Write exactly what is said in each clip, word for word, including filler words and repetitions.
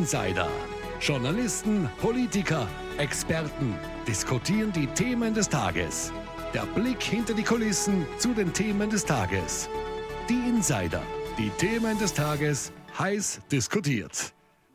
Insider. Journalisten, Politiker, Experten diskutieren die Themen des Tages. Der Blick hinter die Kulissen zu den Themen des Tages. Die Insider. Die Themen des Tages heiß diskutiert.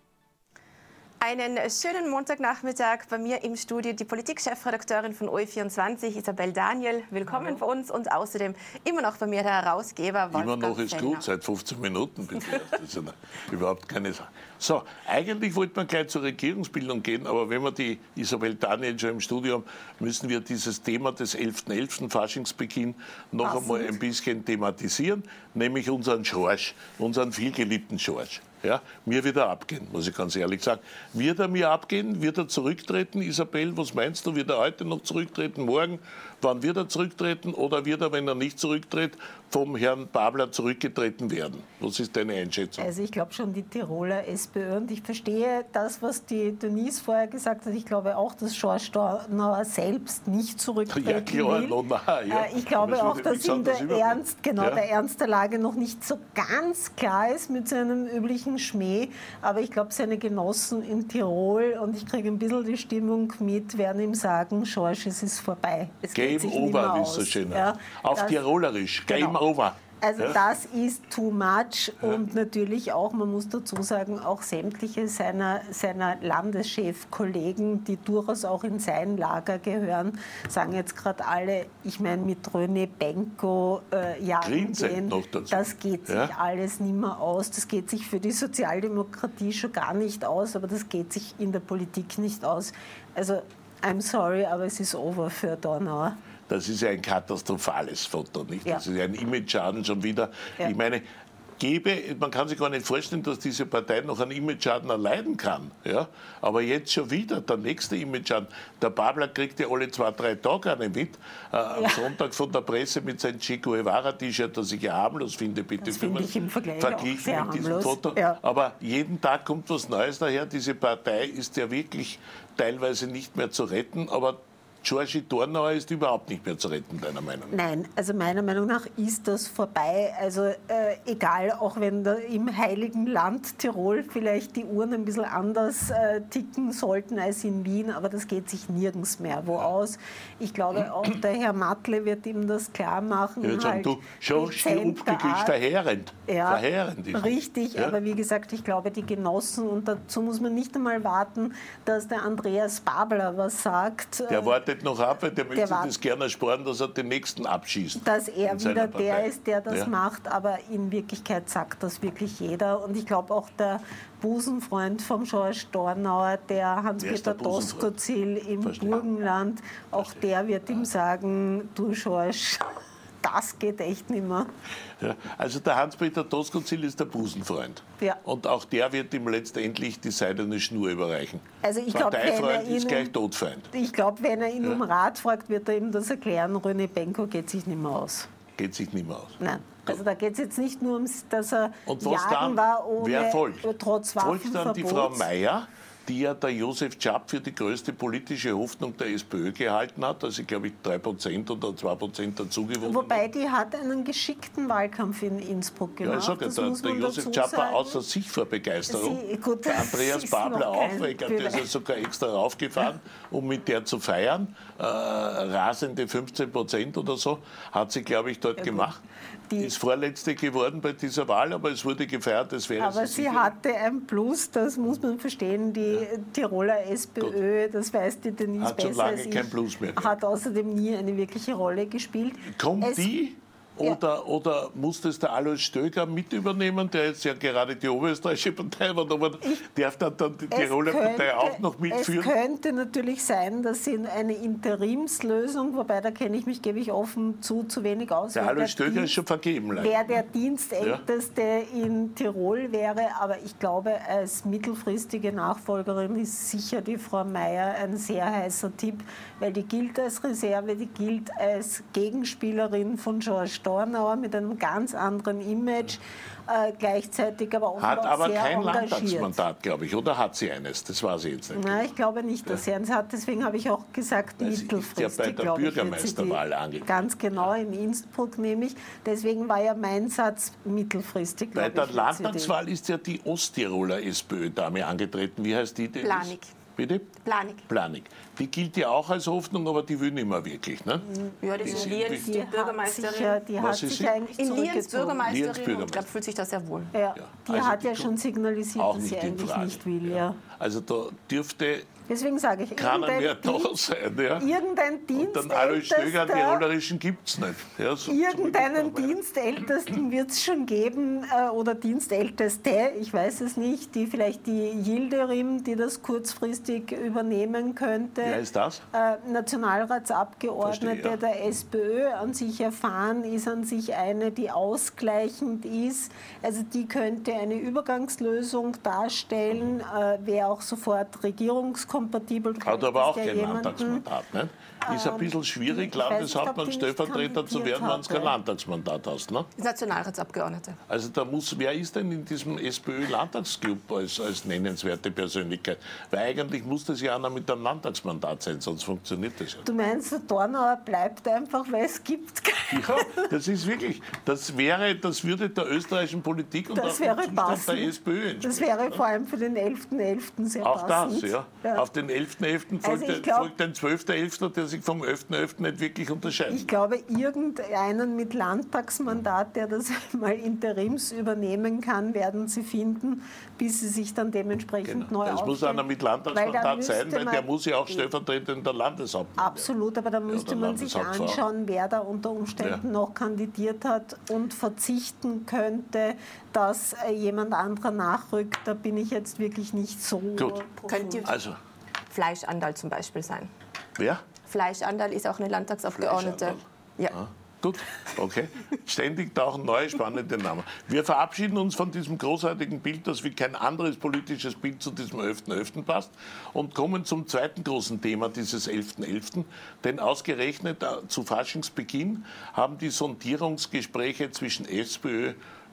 Einen schönen Montagnachmittag. Bei mir im Studio die Politikchefredakteurin von O E vierundzwanzig, Isabel Daniel. Willkommen bei uns. Und außerdem immer noch bei mir der Herausgeber Wolfgang Immer noch ist Fellner. gut, seit fünfzehn Minuten bitte. Das ist ja überhaupt keine Sache. So, eigentlich wollte man gleich zur Regierungsbildung gehen, aber wenn wir die Isabel Daniel schon im Studio haben, müssen wir dieses Thema des elften elften Faschingsbeginn noch Passend. einmal ein bisschen thematisieren, nämlich unseren Schorsch, unseren vielgeliebten Schorsch. Ja, mir wird er abgehen, muss ich ganz ehrlich sagen. Wird er mir abgehen? Wird er zurücktreten, Isabel? Was meinst du? Wird er heute noch zurücktreten? Morgen? Wann wird er zurücktreten? Oder wird er, wenn er nicht zurücktritt, vom Herrn Babler zurückgetreten werden? Was ist deine Einschätzung? Also ich glaube schon die Tiroler SPÖ und ich verstehe das, was die Denise vorher gesagt hat. Ich glaube auch, dass George Dornauer selbst nicht zurücktreten ja, klar, will. no, na, ja. Ich glaube das auch, dass ihm der Ernst, genau, ja. der Ernst der Lage noch nicht so ganz klar ist mit seinem üblichen Schmäh. Aber ich glaube, seine Genossen in Tirol, und ich kriege ein bisschen die Stimmung mit, werden ihm sagen, George, es ist vorbei. Es Game over, wie es so schön ja, heißt. Auf das, Tirolerisch, Game genau. over. Also ja. das ist too much Ja. und natürlich auch, man muss dazu sagen, auch sämtliche seiner, seiner Landeschefkollegen, die durchaus auch in sein Lager gehören, sagen jetzt gerade alle, ich meine mit René Benko äh, jagen gehen, noch dazu. das geht sich Ja. alles nicht mehr aus, das geht sich für die Sozialdemokratie schon gar nicht aus, aber das geht sich in der Politik nicht aus. Also I'm sorry, aber es ist over für Dornauer. Das ist ja ein katastrophales Foto, nicht? Ja. Das ist ja ein Image-Schaden schon wieder. Ja. Ich meine, gäbe, man kann sich gar nicht vorstellen, dass diese Partei noch einen Image-Schaden erleiden kann. Ja? Aber jetzt schon wieder der nächste Image-Schaden. Der Babler kriegt ja alle zwei, drei Tage eine mit. Äh, am Ja. Sonntag von der Presse mit seinem Che Guevara-T-Shirt, das ich ja harmlos finde, bitte. Das finde ich im Vergleich verglichen auch sehr mit diesem harmlos. Foto. Ja. Aber jeden Tag kommt was Neues daher. Diese Partei ist ja wirklich teilweise nicht mehr zu retten. Aber Georgi Dornauer ist überhaupt nicht mehr zu retten, deiner Meinung nach? Nein, also meiner Meinung nach ist das vorbei. Also äh, egal, auch wenn da im heiligen Land Tirol vielleicht die Uhren ein bisschen anders äh, ticken sollten als in Wien, aber das geht sich nirgends mehr wo aus. Ich glaube auch, der Herr Matle wird ihm das klar machen. Ich würde sagen, halt du, schon Upkick ist verheerend. Ja, verheerend ist richtig, ja? aber wie gesagt, ich glaube, die Genossen, und dazu muss man nicht einmal warten, dass der Andreas Babler was sagt. Der wartet noch ab, weil der, der möchte war, das gerne ersparen, dass er den nächsten abschießt. Dass er wieder Partei. der ist, der das ja. macht, aber in Wirklichkeit sagt das wirklich jeder. Und ich glaube auch der Busenfreund vom George Dornauer, der Hans-Peter Doskozil im Verstehen. Burgenland, auch Verstehen. der wird ihm sagen, du George, das geht echt nicht mehr. Ja, also der Hans-Peter Doskozil ist der Busenfreund. Ja. Und auch der wird ihm letztendlich die seidene Schnur überreichen. Also ich glaube, Parteifreund ist gleich Todfeind. Ich glaube, wenn er ihn Ja. um Rat fragt, wird er ihm das erklären. René Benko geht sich nicht mehr aus. Geht sich nicht mehr aus. Nein. Also da geht es jetzt nicht nur ums, dass er Und was jagen dann? war, ohne, Wer folgt? trotz Folgt dann die Frau Waffenverbots. Mayer, die ja der Josef Czap für die größte politische Hoffnung der SPÖ gehalten hat, also glaube ich drei Prozent oder zwei Prozent dazugewonnen. Wobei die hat einen geschickten Wahlkampf in Innsbruck gemacht. Ja, ich sage, das der, muss der man Josef dazu Czap war sagen. außer sich vor Begeisterung. Sie, gut, der das Andreas ist Babler noch auch, kein weil ich glaube, der ist ja Beweis. sogar extra raufgefahren, um mit der zu feiern. Äh, rasende fünfzehn Prozent oder so hat sie, glaube ich, dort Ja, gemacht. Die- ist Vorletzte geworden bei dieser Wahl, aber es wurde gefeiert, es wäre Aber sie hatte ein Plus, das muss man verstehen. Die Tiroler SPÖ, das weiß die Denise Hat schon besser lange als ich, kein Plus mehr gehabt. hat außerdem nie eine wirkliche Rolle gespielt. Kommt Es- die? Oder, oder muss das der Alois Stöger mit übernehmen, der jetzt ja gerade die oberösterreichische Partei war, aber darf dann, dann die Es Tiroler Partei könnte- auch noch mitführen? Es könnte natürlich sein, dass sie eine Interimslösung, wobei da kenne ich mich, gebe ich offen zu, zu wenig aus. Der wer Alois Stöger Dienst- ist schon vergeben. leider. Wer der Dienstälteste in Tirol wäre, aber ich glaube, als mittelfristige Nachfolgerin ist sicher die Frau Mayer ein sehr heißer Tipp, weil die gilt als Reserve, die gilt als Gegenspielerin von George Dornauer mit einem ganz anderen Image, äh, gleichzeitig aber auch Hat aber sehr kein engagiert. Landtagsmandat, glaube ich, oder hat sie eines? Das weiß ich jetzt nicht. Nein, ich glaube nicht, dass sie eins hat. Deswegen habe ich auch gesagt, Weil sie ist mittelfristig. ja bei der glaube ich, wird sie Bürgermeisterwahl die- angetreten. Ganz genau, in Innsbruck nämlich. Deswegen war ja mein Satz mittelfristig. Bei glaube der ich, wird sie die- Landtagswahl ist ja die Osttiroler SPÖ-Dame angetreten. Wie heißt die denn? Planig. Bitte? Planig. Planig. Die gilt ja auch als Hoffnung, aber die will nicht mehr wirklich. Ne? Ja, die ist in Lienz die Die hat Bürgermeisterin. sich, ja- die Was hat ist sich sie? eigentlich In Lienz Lienz zurückgezogen. Bürgermeisterin und ich Bürgermeisterin. glaube, fühlt sich da sehr wohl. Ja, die also hat die ja kommt schon signalisiert, Auch dass nicht sie in eigentlich Frage. nicht will. Ja. Also da dürfte Deswegen sage ich, keiner mehr irgendein, da Dienst, sein. Ja? irgendein Und dann Alois Stöger, die Dienstältester, Rollerischen gibt es nicht. Ja, so, irgendeinen so Dienstältesten wird es schon geben äh, oder Dienstälteste, ich weiß es nicht, die vielleicht die Yildirim, die das kurzfristig übernehmen könnte. Wer ist das? Äh, Nationalratsabgeordnete Verstehe, ja. der SPÖ, an sich erfahren, ist an sich eine, die ausgleichend ist. Also die könnte eine Übergangslösung darstellen, äh, wäre auch sofort regierungskompatibel. Du Hat aber auch könntest ja kein jemanden- Landtagsmandat. Ne? Ist ein bisschen schwierig, ich weiß nicht, Landeshauptmann, ob die nicht Stellvertreter zu werden, wenn du kein kandidiert Landtagsmandat hast. Ne? Ist Nationalratsabgeordnete. Also da muss, wer ist denn in diesem SPÖ-Landtagsclub als, als nennenswerte Persönlichkeit? Weil eigentlich muss das ja einer mit einem Landtagsmandat sein, sonst funktioniert das ja nicht. Du meinst, der Dornauer bleibt einfach, weil es gibt keinen. Ja, das ist wirklich, das wäre, das würde der österreichischen Politik und Das auch dem wäre Zustand passend. der SPÖ entsprechen. Das wäre vor allem für den elften elften sehr Auch passend. das, ja. Auf den elften elften folgt, Also ich der- glaub- folgt ein zwölfter elfter, der sich vom elften elften nicht wirklich unterscheidet. Ich glaube, irgendeinen mit Landtagsmandat, der das mal interims übernehmen kann, werden sie finden, bis sie sich dann dementsprechend Genau. neu Es muss aufstellen. einer mit Weil Landtagsmandat da sein, müsste weil der man- muss ja auch stellvertretend der Landeshauptmann werden. Absolut, aber da müsste der man sich Landeshauptfrau. anschauen, wer da unter Umständen Ja. noch kandidiert hat und verzichten könnte, dass äh, jemand anderer nachrückt. Da bin ich jetzt wirklich nicht so Gut. Könnt ihr Also, Fleischandal zum Beispiel sein? wer? Fleischandal ist auch eine Landtagsabgeordnete. Fleischandal. Ja. Ah, gut, okay. Ständig tauchen neue spannende Namen. Wir verabschieden uns von diesem großartigen Bild, das wie kein anderes politisches Bild zu diesem elften elften passt und kommen zum zweiten großen Thema dieses elften elften Denn ausgerechnet äh, zu Faschingsbeginn haben die Sondierungsgespräche zwischen SPÖ,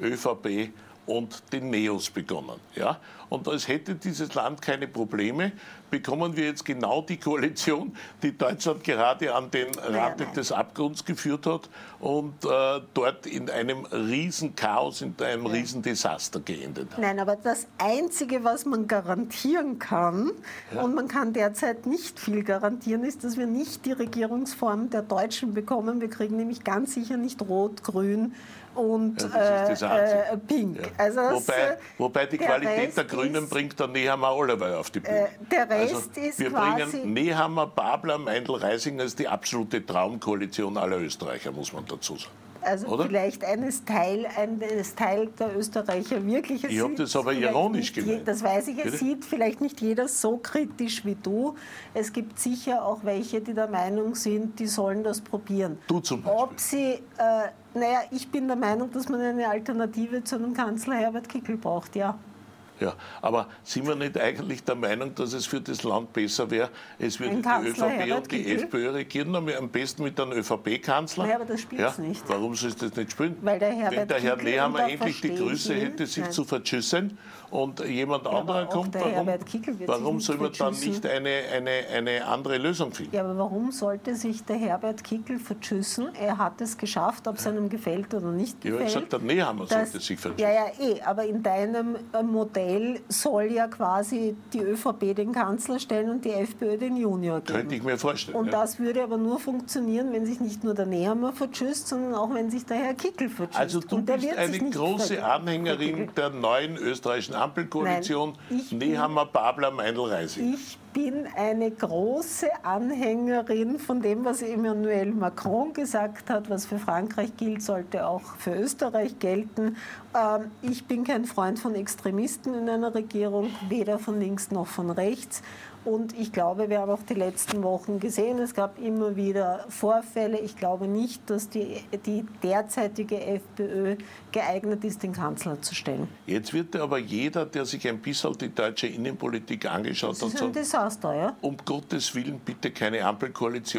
ÖVP und den Neos begonnen. Ja? Und als hätte dieses Land keine Probleme, bekommen wir jetzt genau die Koalition, die Deutschland gerade an den Rande nein. des Abgrunds geführt hat und äh, dort in einem Riesenchaos, in einem Riesendesaster geendet hat. Nein, aber das Einzige, was man garantieren kann, und man kann derzeit nicht viel garantieren, ist, dass wir nicht die Regierungsform der Deutschen bekommen. Wir kriegen nämlich ganz sicher nicht Rot, Grün und Ja, das ist das Einzige. äh, Pink. Ja. Also das, wobei, äh, wobei die der Qualität Rest der Grünen ist- bringt der Nehammer Allerweil auf die Bühne. Äh, der Rest also, ist wir quasi- bringen Nehammer, Babler, Meindl, Reising als die absolute Traumkoalition aller Österreicher, muss man dazu sagen. Also Oder? vielleicht eines Teil, eines Teil der Österreicher wirklich. Es Ich hab sieht das aber vielleicht ironisch nicht je- gemeint. Das weiß ich, es Bitte? sieht vielleicht nicht jeder so kritisch wie du. Es gibt sicher auch welche, die der Meinung sind, die sollen das probieren. Du zum Beispiel. Ob sie, äh, naja, ich bin der Meinung, dass man eine Alternative zu einem Kanzler Herbert Kickl braucht, ja. Ja, aber sind wir nicht eigentlich der Meinung, dass es für das Land besser wäre, es würde Ein die Kanzler ÖVP Herbert und die Kickl? FPÖ regieren, nämlich am besten mit einem ÖVP-Kanzler? Naja, aber das spielt's nicht. Warum soll es das nicht spielen? Weil der Herbert Wenn der Herr Kickl, Nehammer und da endlich die verstehe ich Größe ihn, hätte, sich nein. zu verschüssen und jemand aber anderer auch kommt, der warum, Herbert Kickl wird sich warum nicht soll man dann verschüssen. nicht eine, eine, eine andere Lösung finden? Ja, aber warum sollte sich der Herbert Kickl verschüssen? Er hat es geschafft, ob es einem gefällt oder nicht Ich habe gefällt. gesagt, der Nehammer Das- sollte sich verschüssen. Ja, ja, eh. Aber in deinem äh, Modell soll ja quasi die ÖVP den Kanzler stellen und die FPÖ den Junior geben. Könnte ich mir vorstellen. Und ja. das würde aber nur funktionieren, wenn sich nicht nur der Nehammer verschüsst, sondern auch wenn sich der Herr Kickl verschüsst. Also du Und der bist wird eine sich nicht große ver- Anhängerin verkickelt. der neuen österreichischen Ampelkoalition. Nein, ich bin- Nehammer, Babler, Meindl, Reising. Ich bin eine große Anhängerin von dem, was Emmanuel Macron gesagt hat, was für Frankreich gilt, sollte auch für Österreich gelten. Ähm, ich bin kein Freund von Extremisten in einer Regierung, weder von links noch von rechts. Und ich glaube, wir haben auch die letzten Wochen gesehen, es gab immer wieder Vorfälle. Ich glaube nicht, dass die, die derzeitige FPÖ geeignet ist, den Kanzler zu stellen. Jetzt wird aber jeder, der sich ein bisschen die deutsche Innenpolitik angeschaut Das hat, ist ein sagen, Desaster, ja? um Gottes Willen bitte keine Ampelkoalition.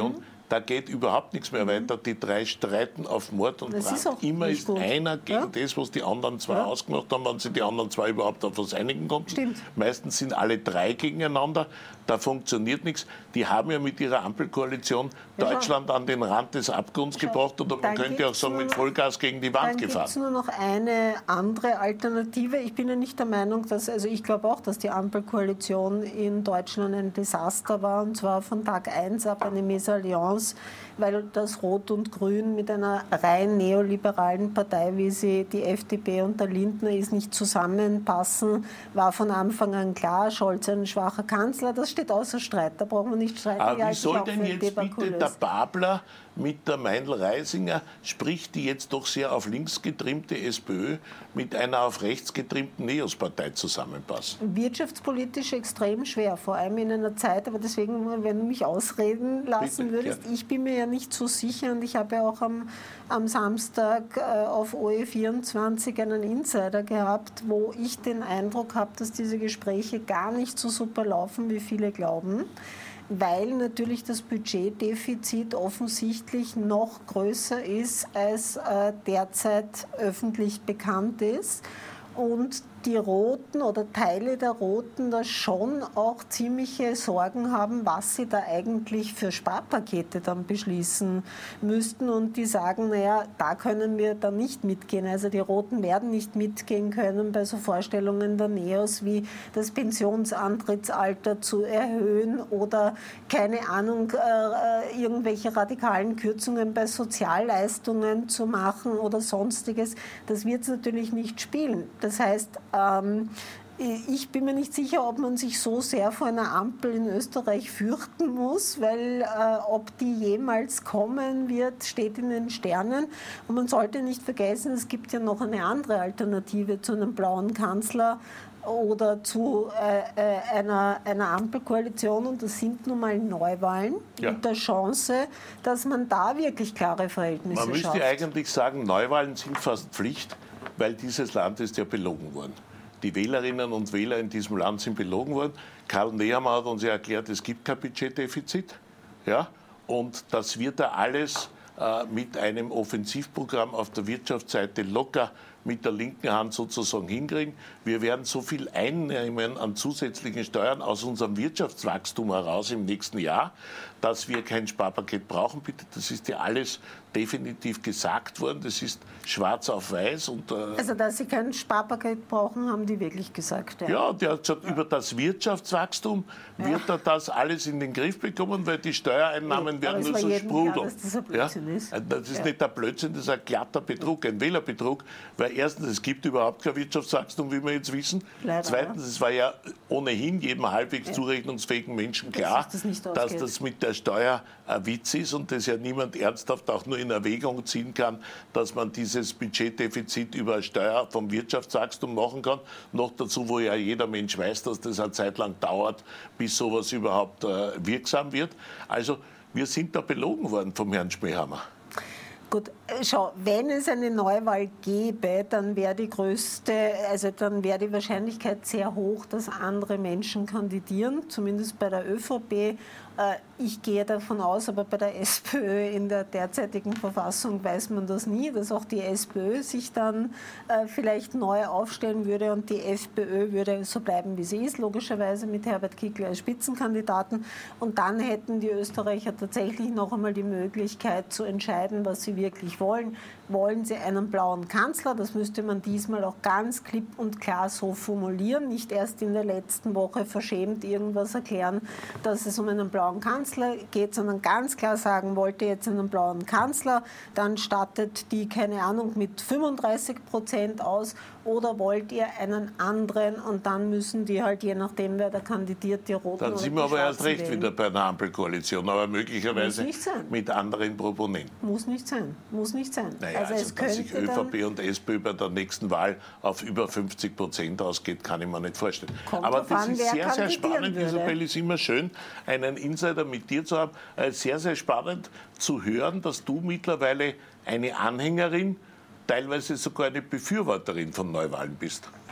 Da geht überhaupt nichts mehr mhm. weiter. Die drei streiten auf Mord und Brand. Immer ist gut. einer gegen ja. das, was die anderen zwei ja. ausgemacht haben, wenn sie die anderen zwei überhaupt auf was einigen konnten. Stimmt. Meistens sind alle drei gegeneinander. Da funktioniert nichts. Die haben ja mit ihrer Ampelkoalition ja, Deutschland an den Rand des Abgrunds schau. gebracht. Oder man könnte auch sagen, mit Vollgas gegen die Wand dann gefahren. Dann gibt es nur noch eine andere Alternative. Ich bin ja nicht der Meinung, dass, also ich glaube auch, dass die Ampelkoalition in Deutschland ein Desaster war. Und zwar von Tag eins ab eine Mesalliance, weil das Rot und Grün mit einer rein neoliberalen Partei, wie sie die F D P und der Lindner ist, nicht zusammenpassen, war von Anfang an klar. Scholz ein schwacher Kanzler, das steht außer Streit, da brauchen wir nicht streiten. Aber wie soll denn jetzt bitte der Babler mit der Meindl-Reisinger, spricht die jetzt doch sehr auf links getrimmte SPÖ, mit einer auf rechts getrimmten Neos-Partei zusammenpassen? Wirtschaftspolitisch extrem schwer, vor allem in einer Zeit, aber deswegen, wenn du mich ausreden lassen Bitte, würdest, ja. ich bin mir ja nicht so sicher und ich habe ja auch am, am Samstag äh, auf O E vierundzwanzig einen Insider gehabt, wo ich den Eindruck habe, dass diese Gespräche gar nicht so super laufen, wie viele glauben, weil natürlich das Budgetdefizit offensichtlich noch größer ist, als äh, derzeit öffentlich bekannt ist. Und die Roten oder Teile der Roten da schon auch ziemliche Sorgen haben, was sie da eigentlich für Sparpakete dann beschließen müssten. Und die sagen, naja, da können wir dann nicht mitgehen. Also die Roten werden nicht mitgehen können bei so Vorstellungen der Neos wie das Pensionsantrittsalter zu erhöhen oder, keine Ahnung, äh, irgendwelche radikalen Kürzungen bei Sozialleistungen zu machen oder Sonstiges. Das wird es natürlich nicht spielen. Das heißt, ähm, ich bin mir nicht sicher, ob man sich so sehr vor einer Ampel in Österreich fürchten muss, weil äh, ob die jemals kommen wird, steht in den Sternen. Und man sollte nicht vergessen, es gibt ja noch eine andere Alternative zu einem blauen Kanzler oder zu äh, einer, einer Ampelkoalition, und das sind nun mal Neuwahlen ja. mit der Chance, dass man da wirklich klare Verhältnisse schafft. Man müsste schafft. eigentlich sagen, Neuwahlen sind fast Pflicht, weil dieses Land ist ja belogen worden. Die Wählerinnen und Wähler in diesem Land sind belogen worden. Karl Nehammer hat uns ja erklärt, es gibt kein Budgetdefizit. Ja? Und das wird er alles äh, mit einem Offensivprogramm auf der Wirtschaftsseite locker mit der linken Hand sozusagen hinkriegen. Wir werden so viel einnehmen an zusätzlichen Steuern aus unserem Wirtschaftswachstum heraus im nächsten Jahr, dass wir kein Sparpaket brauchen. Bitte, das ist ja alles definitiv gesagt worden. Das ist schwarz auf weiß. Und, äh also, dass Sie kein Sparpaket brauchen, haben die wirklich gesagt. Ja, ja der hat gesagt, ja. über das Wirtschaftswachstum ja. wird er das alles in den Griff bekommen, weil die Steuereinnahmen ja, werden nur so sprudeln. Klar, dass das ein Blödsinn ja? ist. Das ist ja. nicht ein Blödsinn, das ist ein glatter Betrug, ein Wählerbetrug, weil erstens, es gibt überhaupt kein Wirtschaftswachstum, wie wir jetzt wissen. Leider, Zweitens, ja. es war ja ohnehin jedem halbwegs ja. zurechnungsfähigen Menschen klar, das das dass das mit der Steuer ein Witz ist und das ja niemand ernsthaft auch nur in Erwägung ziehen kann, dass man dieses Budgetdefizit über Steuer vom Wirtschaftswachstum machen kann. Noch dazu, wo ja jeder Mensch weiß, dass das eine Zeit lang dauert, bis sowas überhaupt äh, wirksam wird. Also wir sind da belogen worden vom Herrn Schmähhammer. Gut, schau, wenn es eine Neuwahl gäbe, dann wäre die größte, also dann wäre die Wahrscheinlichkeit sehr hoch, dass andere Menschen kandidieren, zumindest bei der ÖVP. Ich gehe davon aus, aber bei der SPÖ in der derzeitigen Verfassung weiß man das nie, dass auch die SPÖ sich dann äh, vielleicht neu aufstellen würde und die FPÖ würde so bleiben, wie sie ist, logischerweise mit Herbert Kickl als Spitzenkandidaten. Und dann hätten die Österreicher tatsächlich noch einmal die Möglichkeit zu entscheiden, was sie wirklich wollen. Wollen sie einen blauen Kanzler? Das müsste man diesmal auch ganz klipp und klar so formulieren, nicht erst in der letzten Woche verschämt irgendwas erklären, dass es um einen blauen Kanzler geht, sondern ganz klar sagen, wollt ihr jetzt einen blauen Kanzler, dann stattet die, keine Ahnung, mit fünfunddreißig Prozent aus, oder wollt ihr einen anderen, und dann müssen die halt, je nachdem wer da kandidiert, die Roten Dann sind wir aber erst recht wählen. Wieder bei einer Ampelkoalition, aber möglicherweise mit anderen Proponenten. Muss nicht sein, muss nicht sein. Naja, also, also es dass sich ÖVP und SPÖ bei der nächsten Wahl auf über fünfzig Prozent ausgeht, kann ich mir nicht vorstellen. Kommt aber das an, ist sehr, sehr spannend, würde. Isabel, ist immer schön, einen Insider mit dir zu haben. Sehr, sehr spannend zu hören, dass du mittlerweile eine Anhängerin, teilweise sogar eine Befürworterin von Neuwahlen bist.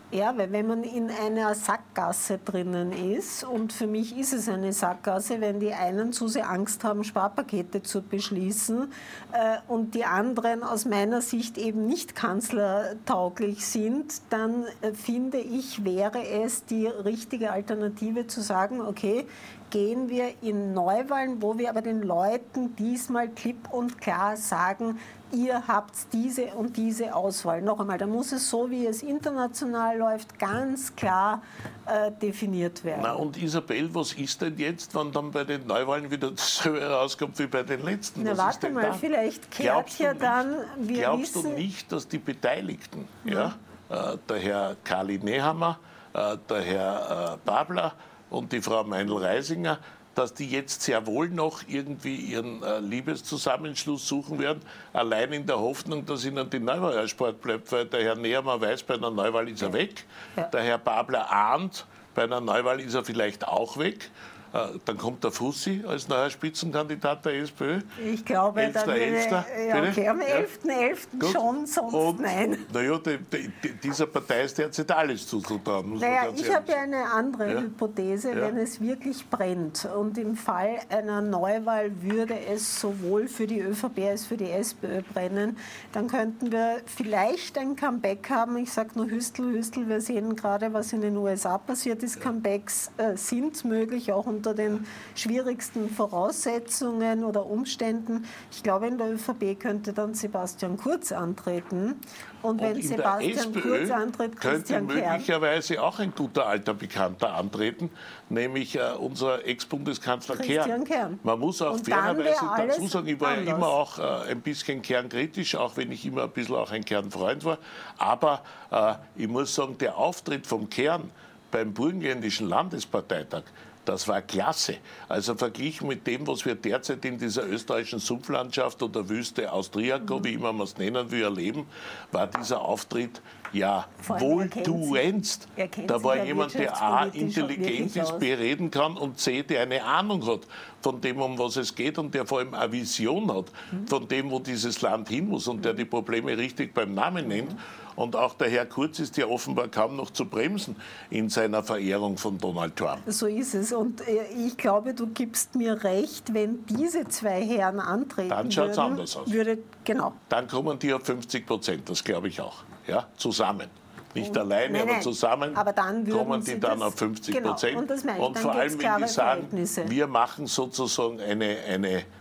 Ja, weil wenn man in einer Sackgasse drinnen ist, und für mich ist es eine Sackgasse, wenn die einen zu sehr Angst haben, Sparpakete zu beschließen äh, und die anderen aus meiner Sicht eben nicht kanzlertauglich sind, dann äh, finde ich, wäre es die richtige Alternative zu sagen, okay, gehen wir in Neuwahlen, wo wir aber den Leuten diesmal klipp und klar sagen, ihr habt diese und diese Auswahl. Noch einmal, da muss es so, wie es international läuft, ganz klar äh, definiert werden. Na und Isabel, was ist denn jetzt, wenn dann bei den Neuwahlen wieder dasselbe herauskommt wie bei den letzten? Na, was warte ist denn mal, da? vielleicht kehrt Glaubst ja du dann, wir Glaubst wissen... du nicht, dass die Beteiligten, ja, äh, der Herr Kali Nehammer, äh, der Herr äh, Babler und die Frau Meinl-Reisinger, dass die jetzt sehr wohl noch irgendwie ihren äh, Liebeszusammenschluss suchen werden, allein in der Hoffnung, dass ihnen die Neuwahl erspart bleibt, weil der Herr Nehammer weiß, bei einer Neuwahl ist er weg, Ja. der Herr Babler ahnt, bei einer Neuwahl ist er vielleicht auch weg. Äh, dann kommt der Fussi als neuer Spitzenkandidat der SPÖ. Ich glaube, dann würde, elfter ja, okay, am elften elften Gut. schon, sonst Und, nein. Naja, die, die, dieser Partei ist derzeit alles zuzutrauen. muss man Naja, ganz ich ehrlich habe ja sagen. eine andere Ja. Hypothese, Ja. wenn es wirklich brennt. Und im Fall einer Neuwahl würde es sowohl für die ÖVP als für die SPÖ brennen, dann könnten wir vielleicht ein Comeback haben. Ich sage nur Hüstel, Hüstel. Wir sehen gerade, was in den U S A passiert ist. Comebacks äh, sind möglich, auch unter den schwierigsten Voraussetzungen oder Umständen. Ich glaube, in der ÖVP könnte dann Sebastian Kurz antreten. Und wenn Und in Sebastian der Kurz SPÖ antritt, könnte Christian Kern. möglicherweise auch ein guter alter Bekannter antreten, nämlich äh, unser Ex-Bundeskanzler Christian Kern. Kern. Man muss auch Und dann fairerweise wäre alles dazu sagen, ich war ja anders. immer auch äh, ein bisschen kernkritisch, auch wenn ich immer ein bisschen auch ein Kernfreund war. Aber äh, ich muss sagen, der Auftritt vom Kern beim Burgenländischen Landesparteitag, das war klasse. Also verglichen mit dem, was wir derzeit in dieser österreichischen Sumpflandschaft oder Wüste Austriaco, wie immer man es nennen will, erleben, war dieser Auftritt ja Vor allem, er kennt wohltuendst. sich- er kennt Da sich war ja jemand, der A, wirtschaftspolitisch auch intelligent wirklich ist, aus. B, reden kann und C, der eine Ahnung hat von dem, um was es geht und der vor allem eine Vision hat von dem, wo dieses Land hin muss und der die Probleme richtig beim Namen nennt. Und auch der Herr Kurz ist ja offenbar kaum noch zu bremsen in seiner Verehrung von Donald Trump. So ist es. Und äh, ich glaube, du gibst mir recht, wenn diese zwei Herren antreten Dann schaut's würden, anders aus. würde, genau. Dann kommen die auf fünfzig Prozent, das glaube ich auch. Ja, zusammen. Nicht alleine, Nein, aber nein. zusammen Aber dann würden kommen die sie dann das- auf fünfzig genau, Prozent. und das meine ich, und dann vor gibt's allem, wenn klare die sagen, Verhältnisse. wir machen sozusagen eine, eine, äh,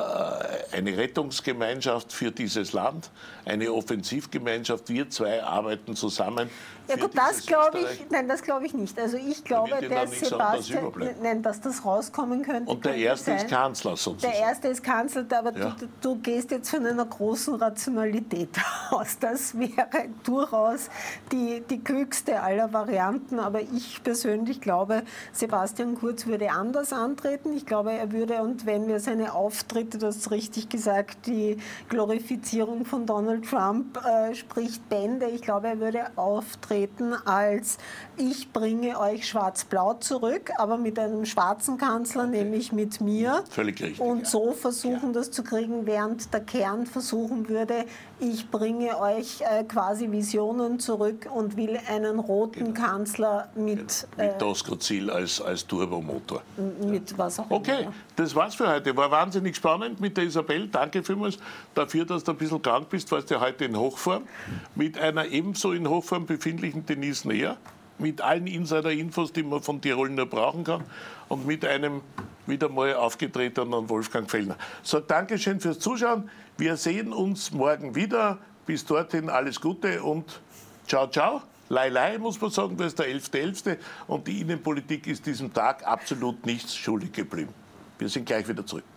eine Rettungsgemeinschaft für dieses Land, eine Offensivgemeinschaft, wir zwei arbeiten zusammen. Ja für gut, das dieses glaube Österreich. ich, nein, das glaube ich nicht. Also ich glaube, wird Ihnen der dann nichts anderes Sebastian, überbleiben. nein, dass das rauskommen könnte. Und der könnte Erste sein. ist Kanzler sozusagen. Der Erste ist Kanzler, aber Ja. du, du gehst jetzt von einer großen Rationalität aus. Das wäre durchaus die, die klügste aller Varianten. Aber ich persönlich glaube, Sebastian Kurz würde anders antreten. Ich glaube, er würde, und wenn wir seine Auftritte, du hast es richtig gesagt, die Glorifizierung von Donald Trump äh, spricht Bände. Ich glaube, er würde auftreten als ich bringe euch schwarz-blau zurück, aber mit einem schwarzen Kanzler, nämlich mit mir. Völlig richtig, Und ja. so versuchen, das zu kriegen, während der Kern versuchen würde, ich bringe euch äh, quasi Visionen zurück und will einen roten Kanzler mit, Mit Doskozil als, als Turbomotor. äh, mit was auch Okay, immer. das war's für heute. War wahnsinnig spannend mit der Isabel. Danke vielmals dafür, dass du ein bisschen krank bist, warst ja heute in Hochform. Mit einer ebenso in Hochform befindlichen Denise Neher. Mit allen Insider-Infos, die man von Tirol nur brauchen kann. Und mit einem wieder mal aufgetretenen Wolfgang Fellner. So, Dankeschön fürs Zuschauen. Wir sehen uns morgen wieder. Bis dorthin alles Gute und ciao, ciao. Lei, lei, muss man sagen, das ist der elfte elfte Und die Innenpolitik ist diesem Tag absolut nichts schuldig geblieben. Wir sind gleich wieder zurück.